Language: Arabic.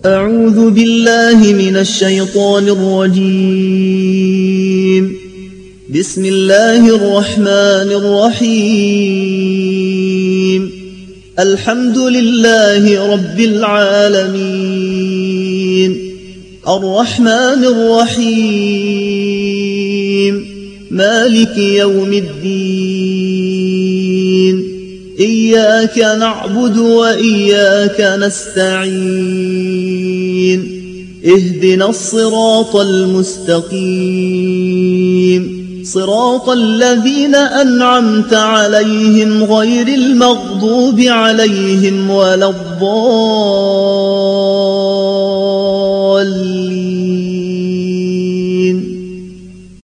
أعوذ بالله من الشيطان الرجيم. بسم الله الرحمن الرحيم. الحمد لله رب العالمين، الرحمن الرحيم، مالك يوم الدين. إياك نعبد وإياك نستعين. اهدنا الصراط المستقيم، صراط الذين أنعمت عليهم غير المغضوب عليهم ولا الضالين.